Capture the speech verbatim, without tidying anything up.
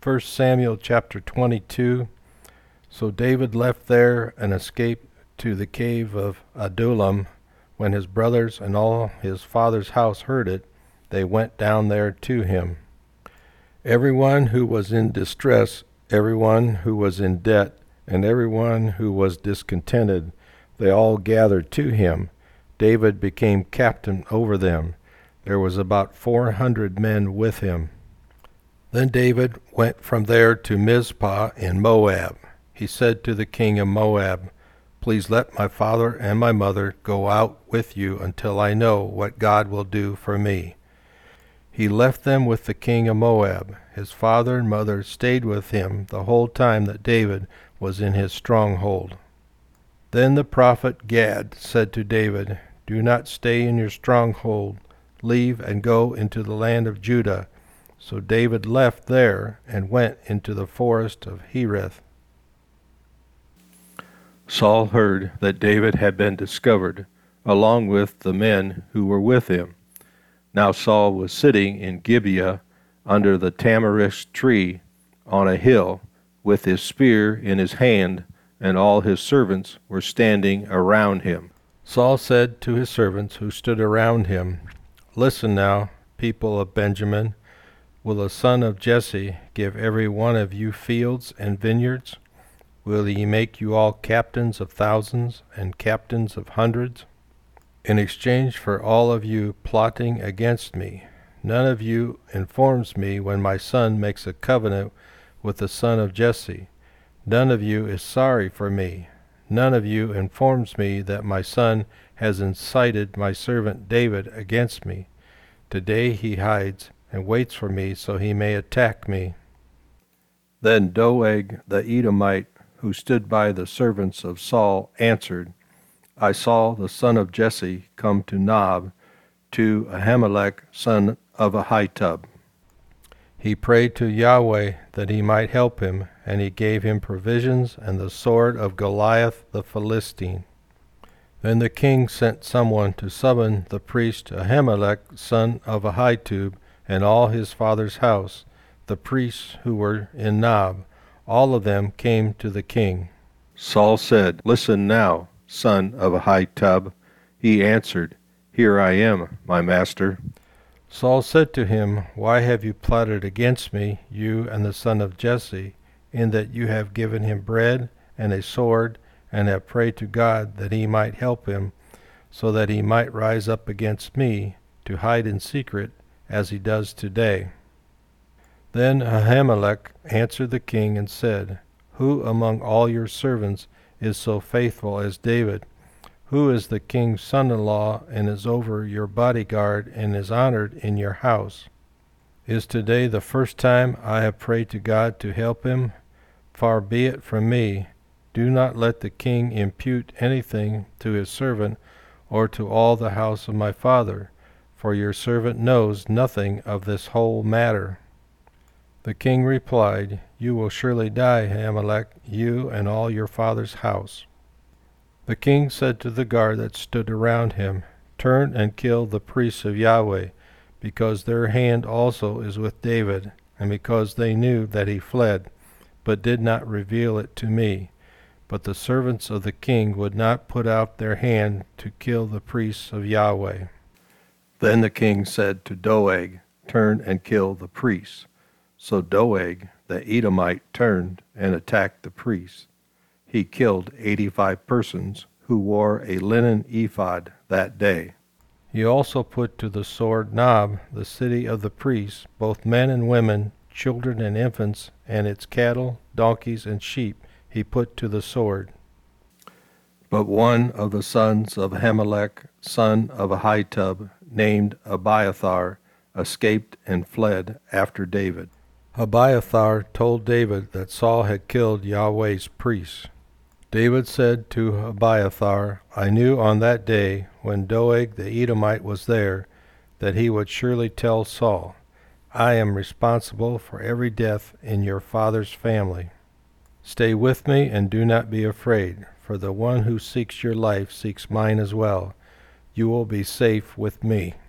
First Samuel chapter twenty-two. So David left there and escaped to the cave of Adullam. When his brothers and all his father's house heard it, they went down there to him. Everyone who was in distress, everyone who was in debt, and everyone who was discontented, they all gathered to him. David became captain over them. There was about four hundred men with him. Then David went from there to Mizpah in Moab. He said to the king of Moab, "Please let my father and my mother go out with you until I know what God will do for me." He left them with the king of Moab. His father and mother stayed with him the whole time that David was in his stronghold. Then the prophet Gad said to David, "Do not stay in your stronghold. Leave and go into the land of Judah." So David left there and went into the forest of Hereth. Saul heard that David had been discovered, along with the men who were with him. Now Saul was sitting in Gibeah under the tamarisk tree on a hill, with his spear in his hand, and all his servants were standing around him. Saul said to his servants who stood around him, "Listen now, people of Benjamin. Will the son of Jesse give every one of you fields and vineyards? Will he make you all captains of thousands and captains of hundreds? In exchange for all of you plotting against me, none of you informs me when my son makes a covenant with the son of Jesse. None of you is sorry for me. None of you informs me that my son has incited my servant David against me. Today he hides and waits for me so he may attack me." Then Doeg the Edomite, who stood by the servants of Saul, answered, "I saw the son of Jesse come to Nob, to Ahimelech son of Ahitub. He prayed to Yahweh that he might help him, and he gave him provisions and the sword of Goliath the Philistine." Then the king sent someone to summon the priest Ahimelech son of Ahitub and all his father's house, the priests who were in Nob. All of them came to the king. Saul said, "Listen now, son of Ahitub." He answered, "Here I am, my master." Saul said to him, "Why have you plotted against me, you and the son of Jesse, in that you have given him bread and a sword, and have prayed to God that he might help him, so that he might rise up against me, to hide in secret, as he does today?" Then Ahimelech answered the king and said, "Who among all your servants is so faithful as David? Who is the king's son-in-law and is over your bodyguard and is honored in your house? Is today the first time I have prayed to God to help him? Far be it from me. Do not let the king impute anything to his servant or to all the house of my father, for your servant knows nothing of this whole matter." The king replied, "You will surely die, Ahimelech, you and all your father's house." The king said to the guard that stood around him, "Turn and kill the priests of Yahweh, because their hand also is with David, and because they knew that he fled, but did not reveal it to me." But the servants of the king would not put out their hand to kill the priests of Yahweh. Then the king said to Doeg, "Turn and kill the priests." So Doeg the Edomite turned and attacked the priests. He killed eighty-five persons who wore a linen ephod that day. He also put to the sword Nob, the city of the priests, both men and women, children and infants, and its cattle, donkeys, and sheep he put to the sword. But one of the sons of Ahimelech, son of Ahitub, named Abiathar, escaped and fled after David. Abiathar told David that Saul had killed Yahweh's priests. David said to Abiathar, "I knew on that day, when Doeg the Edomite was there, that he would surely tell Saul, 'I am responsible for every death in your father's family.' Stay with me and do not be afraid, for the one who seeks your life seeks mine as well. You will be safe with me."